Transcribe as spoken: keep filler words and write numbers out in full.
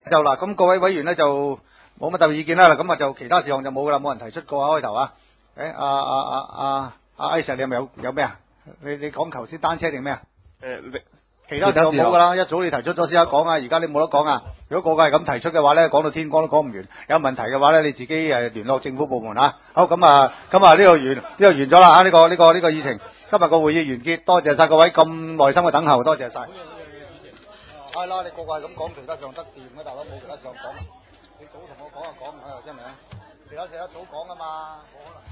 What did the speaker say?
就嗱，咁各位委員咧就冇乜特別意見啦。咁啊就其他事項就冇噶啦，冇人提出過啊開頭啊。誒，阿阿阿阿阿 Isaac，你係咪有有咩啊？你你講頭先單車定咩啊？ 誒， 其他事項冇噶啦，一早你提出咗先得講啊，而家你冇得講啊。如果個個係咁提出嘅話咧，講到天光都講唔完。有問題嘅話咧，你自己誒聯絡政府部門啊。好，咁啊，咁啊呢個完呢個完咗啦啊！呢個呢個呢個議程，今日個會議完結，多謝晒各位咁耐心嘅等候，多謝晒。係啦，你個個係咁講，其他上得掂嘅大佬，冇其他上講。你早同我講就講，係真係啊！其他事一早講啊嘛，冇可能。